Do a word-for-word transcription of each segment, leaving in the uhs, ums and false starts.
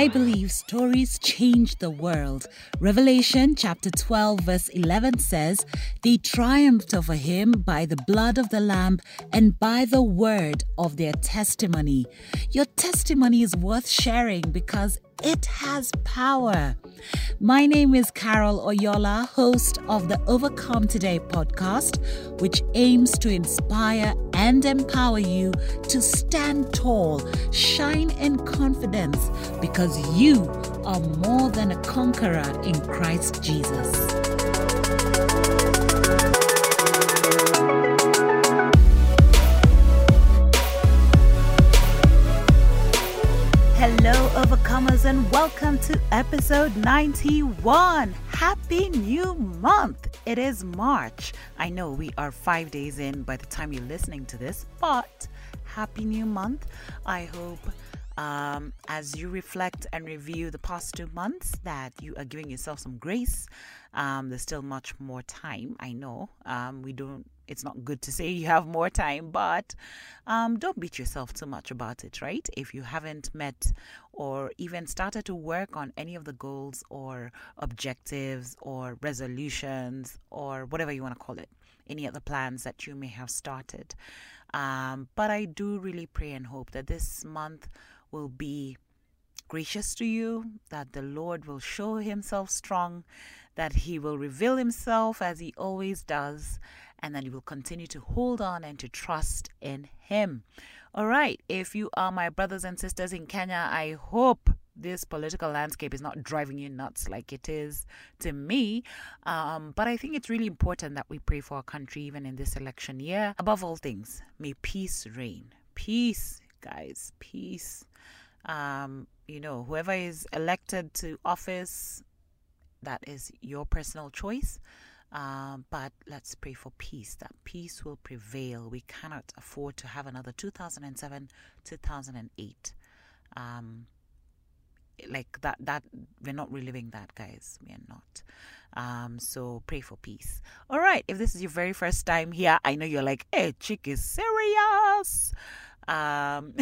I believe stories change the world. Revelation chapter twelve verse eleven says, "They triumphed over him by the blood of the Lamb and by the word of their testimony." Your testimony is worth sharing because it has power. My name is Carol Oyola, host of the Overcome Today podcast, which aims to inspire and empower you to stand tall, shine in confidence, because you are more than a conqueror in Christ Jesus. Hello, Overcomers, and welcome to episode ninety-one. Happy new month. It is March. I know we are five days in by the time you're listening to this, but happy new month. I hope um, as you reflect and review the past two months that you are giving yourself some grace. Um, there's still much more time. I know um, we don't It's not good to say you have more time, but um, don't beat yourself too much about it, right? If you haven't met or even started to work on any of the goals or objectives or resolutions or whatever you want to call it, any other plans that you may have started. Um, but I do really pray and hope that this month will be gracious to you, that the Lord will show himself strong, that he will reveal himself as he always does, and that you will continue to hold on and to trust in him. All right. If you are my brothers and sisters in Kenya, I hope this political landscape is not driving you nuts like it is to me. Um, but I think it's really important that we pray for our country, even in this election year. Above all things, may peace reign. Peace, guys, peace. Um, you know, whoever is elected to office, that is your personal choice. Um, but let's pray for peace, that peace will prevail. We cannot afford to have another two thousand seven, two thousand eight. Um, like that, that we're not reliving that, guys. We are not. Um, so pray for peace. All right. If this is your very first time here, I know you're like, hey, chick is serious. Um,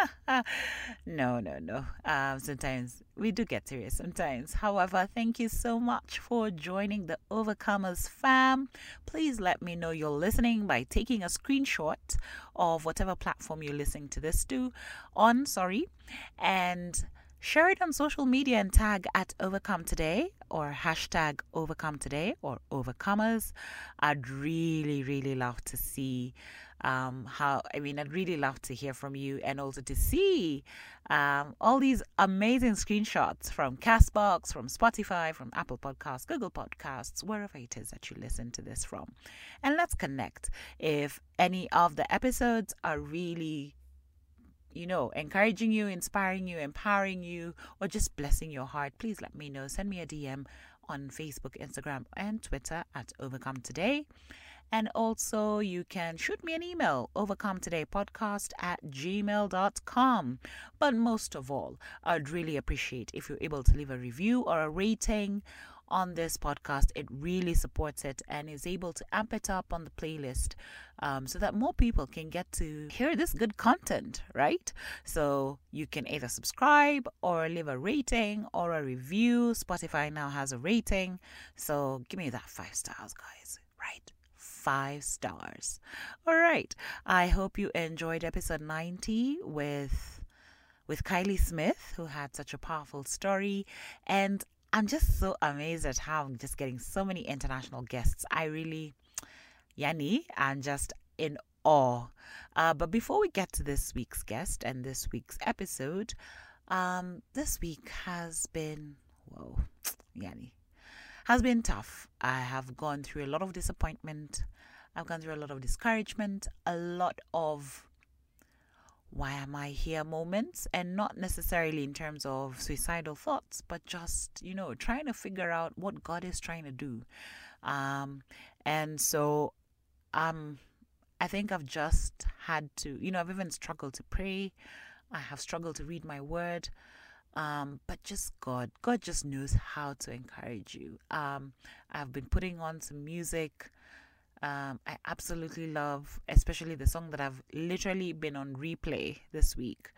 no, no, no. Um, sometimes we do get serious sometimes. However, thank you so much for joining the Overcomers fam. Please let me know you're listening by taking a screenshot of whatever platform you're listening to this to on, sorry, and share it on social media and tag at Overcome Today or hashtag Overcome Today or Overcomers. I'd really, really love to see um, how, I mean, I'd really love to hear from you and also to see um, all these amazing screenshots from Castbox, from Spotify, from Apple Podcasts, Google Podcasts, wherever it is that you listen to this from. And let's connect. If any of the episodes are really you know, encouraging you, inspiring you, empowering you, or just blessing your heart, please let me know. Send me a D M on Facebook, Instagram, and Twitter at Overcome Today. And also you can shoot me an email, overcometodaypodcast at gmail dot com. But most of all, I'd really appreciate if you're able to leave a review or a rating on this podcast. It really supports it and is able to amp it up on the playlist um, so that more people can get to hear this good content, right? So you can either subscribe or leave a rating or a review. Spotify now has a rating, so give me that five stars, guys, right? Five stars. All right. I hope you enjoyed episode ninety with with Kylie Smith, who had such a powerful story. And I'm just so amazed at how I'm just getting so many international guests. I really, Yani, I'm just in awe. Uh, but before we get to this week's guest and this week's episode, um, this week has been, whoa, Yani, has been tough. I have gone through a lot of disappointment. I've gone through a lot of discouragement, a lot of why am I here moments, and not necessarily in terms of suicidal thoughts, but just, you know, trying to figure out what God is trying to do. Um, and so um, I think I've just had to, you know, I've even struggled to pray. I have struggled to read my word. Um, but just God, God just knows how to encourage you. Um, I've been putting on some music. Um, I absolutely love, especially the song that I've literally been on replay this week,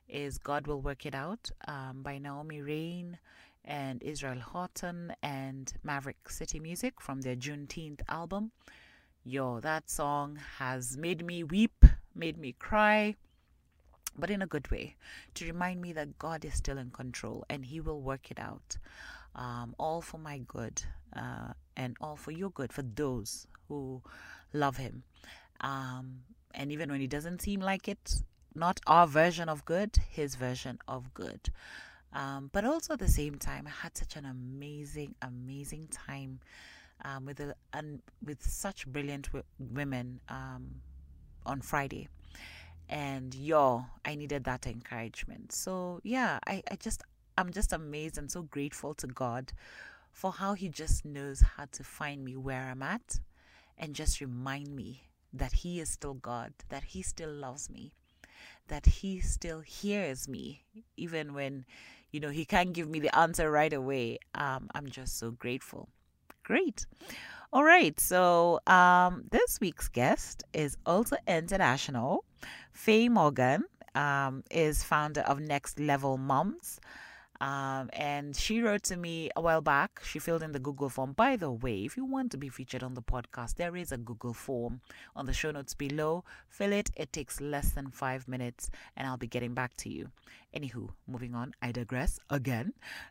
is God Will Work It Out um, by Naomi Rain and Israel Houghton and Maverick City Music from their Juneteenth album. Yo, that song has made me weep, made me cry, but in a good way, to remind me that God is still in control and He will work it out. Um, all for my good uh, and all for your good, for those who love Him. Um, and even when He doesn't seem like it, not our version of good, His version of good. Um, but also at the same time, I had such an amazing, amazing time um, with a, and with such brilliant w- women um, on Friday. And yo, I needed that encouragement. So yeah, I, I just I'm just amazed and so grateful to God for how He just knows how to find me where I'm at and just remind me that He is still God, that He still loves me, that He still hears me, even when, you know, He can't give me the answer right away. Um, I'm just so grateful. Great. All right. So um, this week's guest is also international. Faye Morgan um, is founder of Next Level Moms. Um, and she wrote to me a while back. She filled in the Google form. By the way, if you want to be featured on the podcast, there is a Google form on the show notes below. Fill it. It takes less than five minutes, and I'll be getting back to you. Anywho, moving on. I digress again.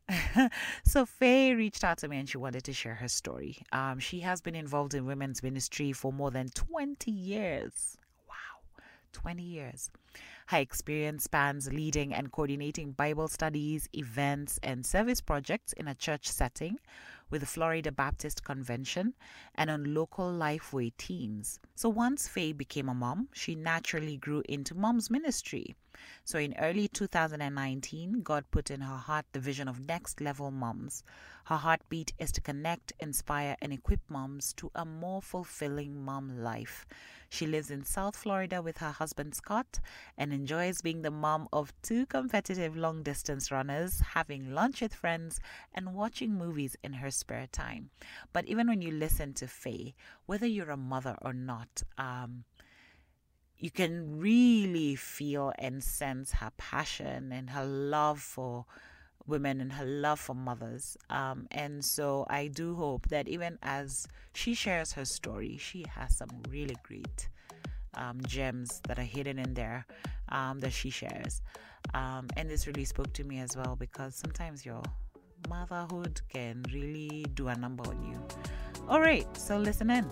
So Faye reached out to me and she wanted to share her story. Um, she has been involved in women's ministry for more than twenty years. Wow, twenty years. Her experience spans leading and coordinating Bible studies, events, and service projects in a church setting with the Florida Baptist Convention and on local Lifeway teams. So once Faye became a mom, she naturally grew into mom's ministry. So in early two thousand nineteen, God put in her heart the vision of Next Level Moms. Her heartbeat is to connect, inspire, and equip moms to a more fulfilling mom life. She lives in South Florida with her husband Scott and enjoys being the mom of two competitive long-distance runners, having lunch with friends, and watching movies in her spare time. But even when you listen to Faye, whether you're a mother or not, um, you can really feel and sense her passion and her love for women and her love for mothers. Um, and so I do hope that even as she shares her story, she has some really great um, gems that are hidden in there um, that she shares. Um, and this really spoke to me as well, because sometimes your motherhood can really do a number on you. All right, so listen in.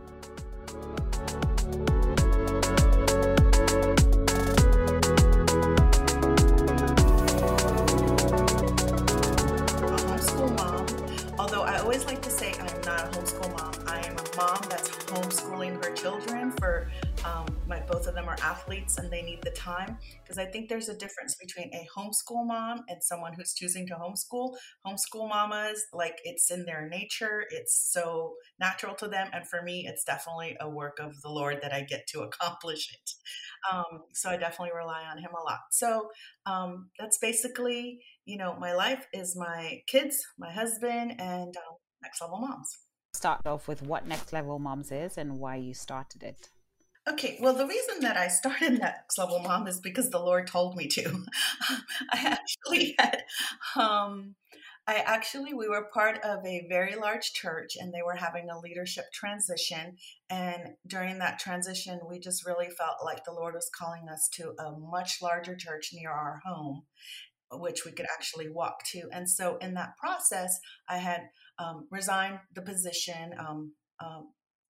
Although I always like to say I'm not a homeschool mom. I am a mom that's homeschooling her children for um, my both of them are athletes and they need the time, because I think there's a difference between a homeschool mom and someone who's choosing to homeschool. Homeschool mamas, like, it's in their nature. It's so natural to them. And for me, it's definitely a work of the Lord that I get to accomplish it. Um, so I definitely rely on Him a lot. So um, that's basically, you know, my life is my kids, my husband, and um, Next Level Moms. Start off with what Next Level Moms is and why you started it. Okay, well, the reason that I started Next Level Mom is because the Lord told me to. I actually had, um, I actually, we were part of a very large church and they were having a leadership transition. And during that transition, we just really felt like the Lord was calling us to a much larger church near our home, which we could actually walk to. And so in that process, I had um, resigned the position um, um,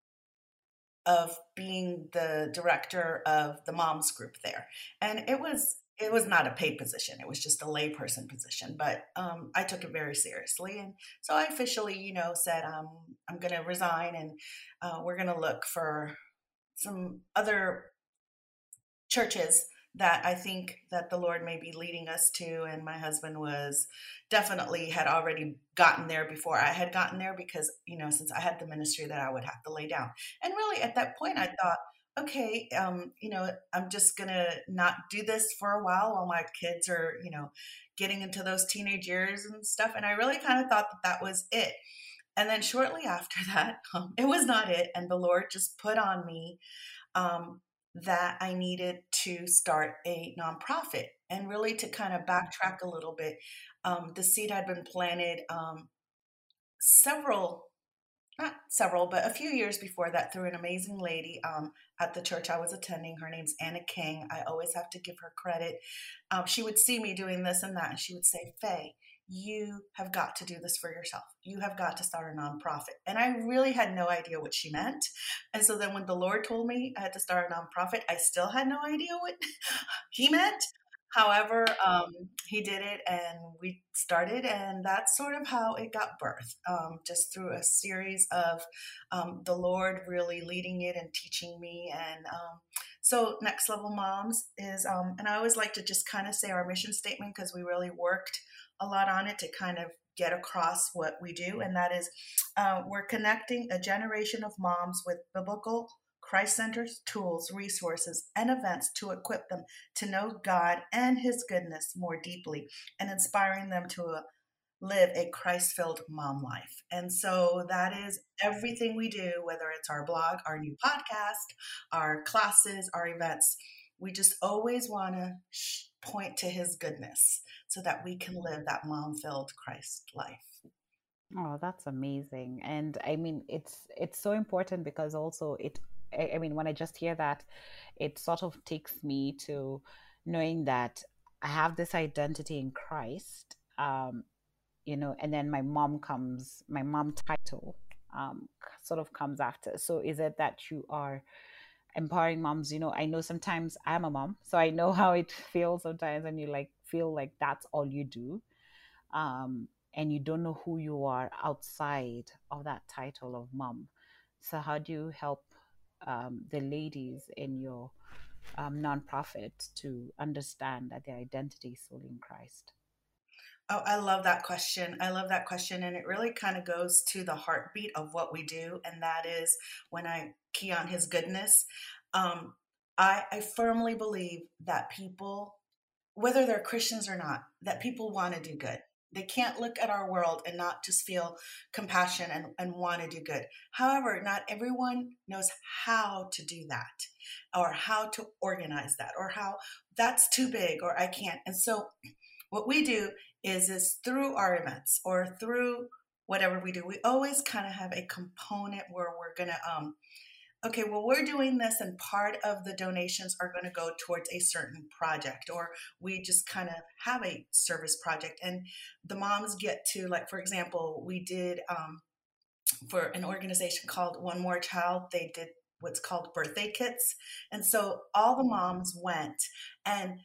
of being the director of the moms group there. And it was it was not a paid position. It was just a layperson position, but um, I took it very seriously. And so I officially, you know, said, um, I'm going to resign and uh, we're going to look for some other churches that I think that the Lord may be leading us to. And my husband was definitely had already gotten there before I had gotten there, because, you know, since I had the ministry that I would have to lay down. And really at that point, I thought, okay, um, you know, I'm just going to not do this for a while while my kids are, you know, getting into those teenage years and stuff. And I really kind of thought that that was it. And then shortly after that, um, it was not it. And the Lord just put on me um, that I needed to start a nonprofit. And really, to kind of backtrack a little bit, um, the seed had been planted um, several not several, but a few years before that through an amazing lady um, at the church I was attending. Her name's Anna King. I always have to give her credit. Um, she would see me doing this and that, and she would say, Faye, you have got to do this for yourself. You have got to start a nonprofit. And I really had no idea what she meant. And so then when the Lord told me I had to start a nonprofit, I still had no idea what he meant. However, um, he did it and we started, and that's sort of how it got birthed, um, just through a series of um, the Lord really leading it and teaching me. And um, so, Next Level Moms is, um, and I always like to just kind of say our mission statement because we really worked a lot on it to kind of get across what we do. And that is uh, we're connecting a generation of moms with biblical Christ centers, tools, resources, and events to equip them to know God and His goodness more deeply and inspiring them to uh, live a Christ filled mom life. And so that is everything we do, whether it's our blog, our new podcast, our classes, our events. We just always want to sh- point to His goodness so that we can live that mom filled Christ life. Oh, that's amazing. And I mean, it's it's so important because also it, I, I mean, when I just hear that, it sort of takes me to knowing that I have this identity in Christ, um, you know, and then my mom comes, my mom title um, sort of comes after. So is it that you are empowering moms? You know, I know sometimes I'm a mom, so I know how it feels sometimes when you like feel like that's all you do, um, and you don't know who you are outside of that title of mom. So how do you help um, the ladies in your um, nonprofit to understand that their identity is solely in Christ? Oh, I love that question. I love that question. And it really kind of goes to the heartbeat of what we do. And that is when I key on His goodness. Um, I, I firmly believe that people, whether they're Christians or not, that people want to do good. They can't look at our world and not just feel compassion and, and want to do good. However, not everyone knows how to do that or how to organize that or how that's too big or I can't. And so what we do is is through our events or through whatever we do, we always kind of have a component where we're going to um, okay, well, we're doing this and part of the donations are going to go towards a certain project, or we just kind of have a service project. And the moms get to, like, for example, we did um, for an organization called One More Child, they did what's called birthday kits. And so all the moms went and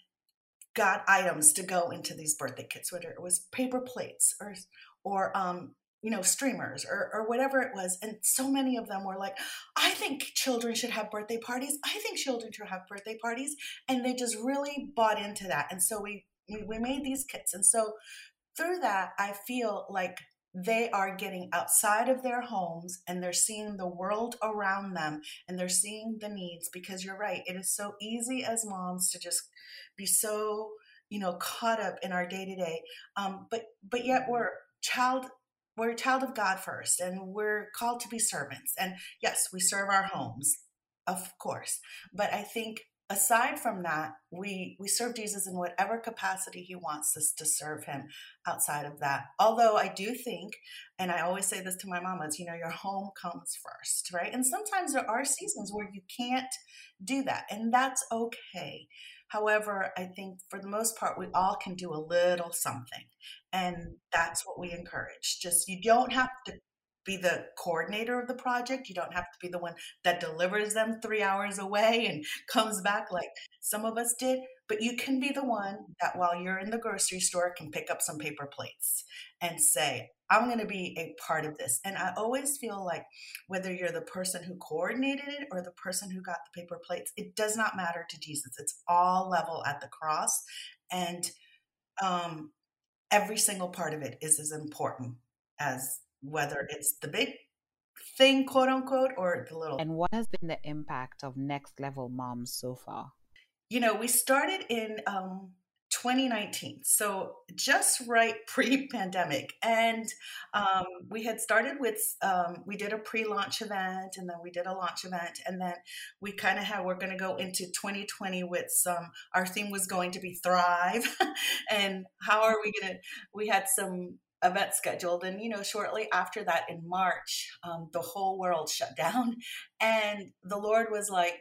got items to go into these birthday kits, whether it was paper plates or, or, um, you know, streamers or, or whatever it was. And so many of them were like, I think children should have birthday parties. I think children should have birthday parties. And they just really bought into that. And so we, we, we made these kits. And so through that, I feel like they are getting outside of their homes and they're seeing the world around them and they're seeing the needs, because you're right. It is so easy as moms to just be so, you know, caught up in our day to day. Um, but, but yet we're child, we're a child of God first, and we're called to be servants. And yes, we serve our homes, of course. But I think aside from that, we we serve Jesus in whatever capacity He wants us to serve Him outside of that. Although I do think, and I always say this to my mamas, you know, your home comes first, right? And sometimes there are seasons where you can't do that, and that's okay. However, I think for the most part, we all can do a little something. And that's what we encourage. Just, you don't have to be the coordinator of the project. You don't have to be the one that delivers them three hours away and comes back like some of us did. But you can be the one that while you're in the grocery store can pick up some paper plates and say, I'm going to be a part of this. And I always feel like whether you're the person who coordinated it or the person who got the paper plates, it does not matter to Jesus. It's all level at the cross. And um, every single part of it is as important as whether it's the big thing, quote unquote, or the little. And what has been the impact of Next Level Moms so far? You know, we started in um, twenty nineteen. So just right pre-pandemic. And um, we had started with, um, we did a pre-launch event and then we did a launch event. And then we kind of had, we're going to go into twenty twenty with some, our theme was going to be Thrive. And how are we going to, we had some events scheduled. And, you know, shortly after that in March, um, the whole world shut down. And the Lord was like,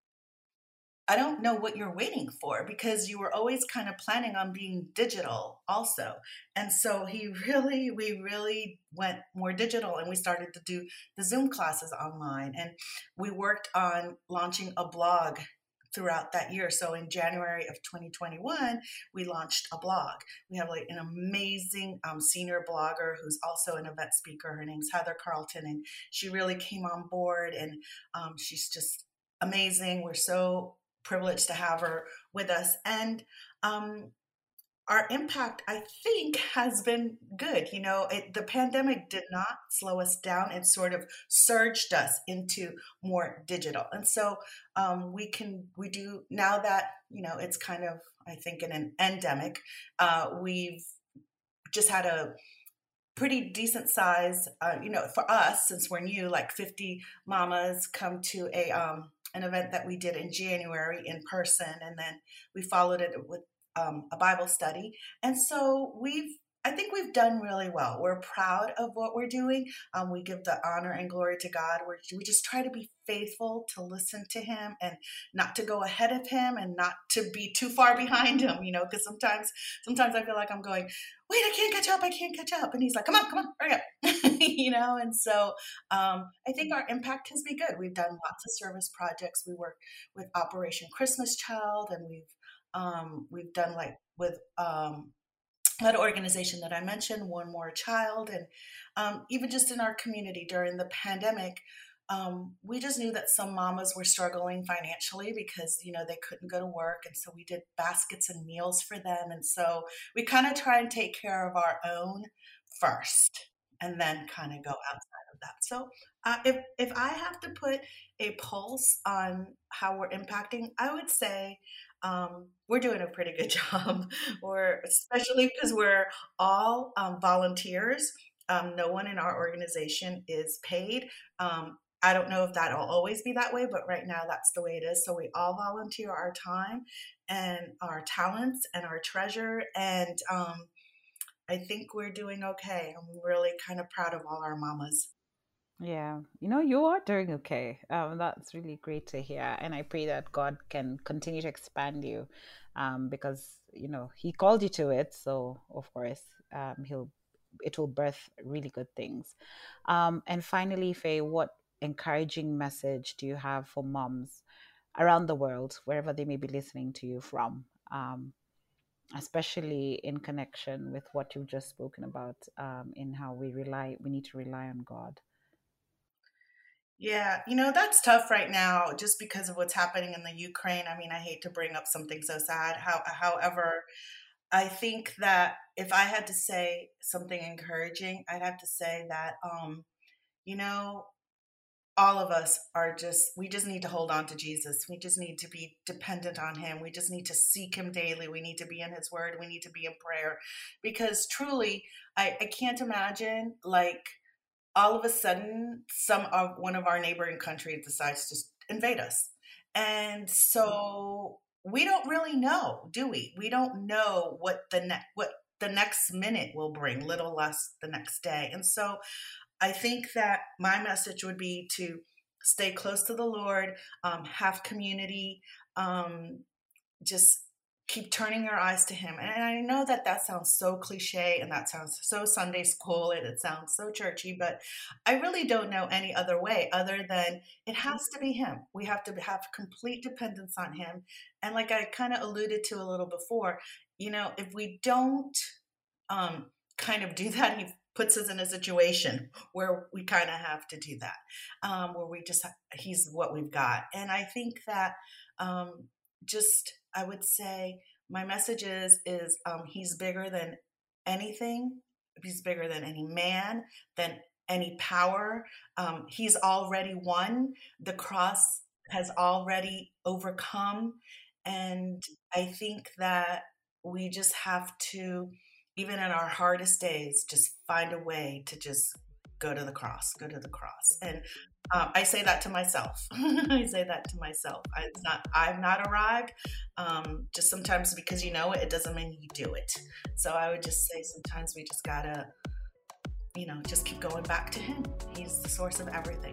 I don't know what you're waiting for because you were always kind of planning on being digital also. And so he really, we really went more digital and we started to do the Zoom classes online. And we worked on launching a blog throughout that year. So in January of twenty twenty-one, we launched a blog. We have like an amazing um, senior blogger who's also an event speaker. Her name's Heather Carlton, and she really came on board and um, she's just amazing. We're so privileged to have her with us. And um, our impact, I think, has been good. You know, it, the pandemic did not slow us down. It sort of surged us into more digital. And so um, we can, we do, now that, you know, it's kind of, I think, in an endemic, uh, we've just had a pretty decent size, uh, you know, for us, since we're new, like fifty mamas come to a, um, an event that we did in January in person. And then we followed it with um, a Bible study. And so we've, I think we've done really well. We're proud of what we're doing. Um, we give the honor and glory to God. We're, we just try to be faithful to listen to him and not to go ahead of him and not to be too far behind him, you know, because sometimes, sometimes I feel like I'm going, wait, I can't catch up. I can't catch up. And he's like, come on, come on, hurry up, you know? And so um, I think our impact has been good. We've done lots of service projects. We work with Operation Christmas Child, and we've, um, we've done like with, um, that organization that I mentioned, One More Child, and um, even just in our community during the pandemic, um, we just knew that some mamas were struggling financially because, you know, they couldn't go to work. And so we did baskets and meals for them. And so we kind of try and take care of our own first and then kind of go outside of that. So uh, if, if I have to put a pulse on how we're impacting, I would say um, we're doing a pretty good job. We're, especially because we're all um, volunteers. Um, no one in our organization is paid. Um, I don't know if that'll always be that way, but right now that's the way it is. So we all volunteer our time and our talents and our treasure. And um, I think we're doing okay. I'm really kind of proud of all our mamas. Yeah, you know, you are doing okay. Um, that's really great to hear. And I pray that God can continue to expand you, um, because, you know, He called you to it. So, of course, um, He'll, it will birth really good things. Um, and finally, Faye, what encouraging message do you have for moms around the world, wherever they may be listening to you from, um, especially in connection with what you've just spoken about, um, in how we rely, we need to rely on God? Yeah, you know, that's tough right now just because of what's happening in the Ukraine. I mean, I hate to bring up something so sad. How, however, I think that if I had to say something encouraging, I'd have to say that, um, you know, all of us are just, we just need to hold on to Jesus. We just need to be dependent on him. We just need to seek him daily. We need to be in his word. We need to be in prayer because truly, I, I can't imagine like all of a sudden some of one of our neighboring countries decides to invade us. And so we don't really know, do we? We don't know what the next what the next minute will bring, little less the next day. And so I think that my message would be to stay close to the Lord, um, have community, um, just keep turning your eyes to him. And I know that that sounds so cliche and that sounds so Sunday school and it sounds so churchy, but I really don't know any other way other than it has to be him. We have to have complete dependence on him. And like I kind of alluded to a little before, you know, if we don't um, kind of do that, he puts us in a situation where we kind of have to do that, um, where we just, he's what we've got. And I think that um, just, I would say my message is, is um, he's bigger than anything. He's bigger than any man, than any power. Um, he's already won. The cross has already overcome. And I think that we just have to, even in our hardest days, just find a way to just go to the cross, go to the cross. And um, I say that to myself. I say that to myself. I, it's not, I've not arrived. Um, just sometimes because you know it, it doesn't mean you do it. So I would just say sometimes we just gotta, you know, just keep going back to Him. He's the source of everything.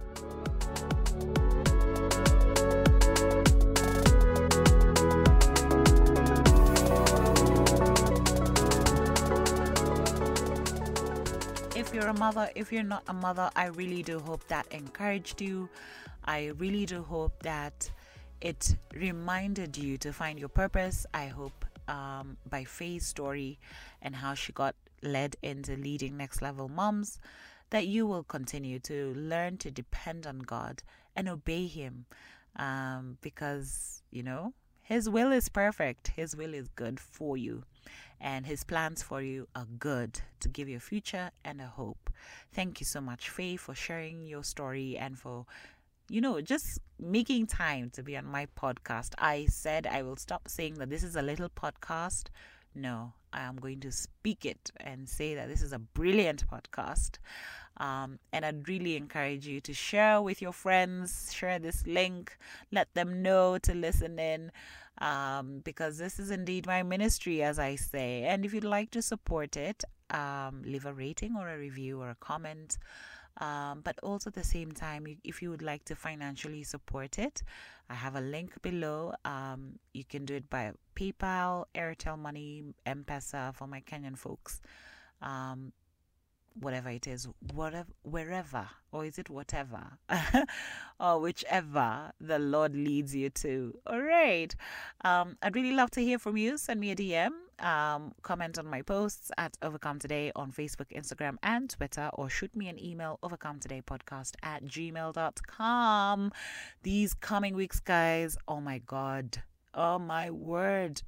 If you're a mother, if you're not a mother, I really do hope that encouraged you. I really do hope that it reminded you to find your purpose. I hope um, by Faye's story and how she got led into leading Next Level Moms, that you will continue to learn to depend on God and obey Him, um, because, you know, His will is perfect. His will is good for you. And His plans for you are good, to give you a future and a hope. Thank you so much, Faye, for sharing your story and for, you know, just making time to be on my podcast. I said I will stop saying that this is a little podcast. No, I am going to speak it and say that this is a brilliant podcast. Um, and I'd really encourage you to share with your friends, share this link, let them know to listen in. Um, because this is indeed my ministry, as I say. And if you'd like to support it, um, leave a rating or a review or a comment. Um, but also at the same time, if you would like to financially support it, I have a link below. Um, you can do it by PayPal, Airtel Money, M-Pesa for my Kenyan folks. Um, whatever it is, whatever, wherever, or is it whatever, or whichever the Lord leads you to. All right. Um, I'd really love to hear from you. Send me a D M, um, comment on my posts at Overcome Today on Facebook, Instagram, and Twitter, or shoot me an email, overcometodaypodcast at gmail dot com. These coming weeks, guys, oh my God, oh my word.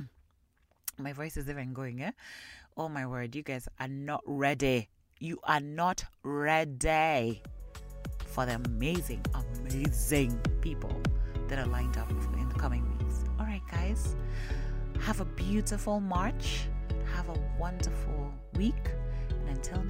My voice is even going, eh? Oh my word, you guys are not ready. You are not ready for the amazing, amazing people that are lined up in the coming weeks. All right, guys, have a beautiful March. Have a wonderful week. And until